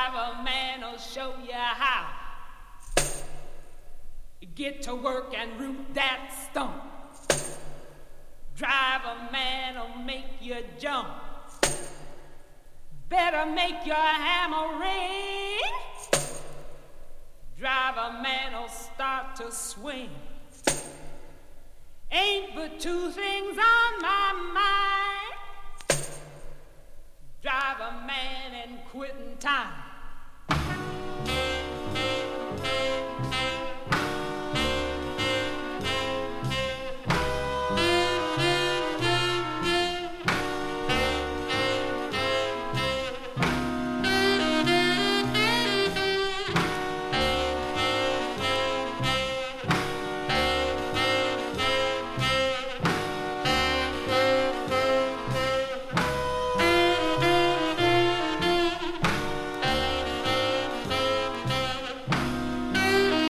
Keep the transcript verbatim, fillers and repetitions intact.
Driver man will show you how. Get to work and root that stump. Driver man will make you jump. Better make your hammer ring. Driver man will start to swing. Ain't but two things on my mind. Driver man and quitting time.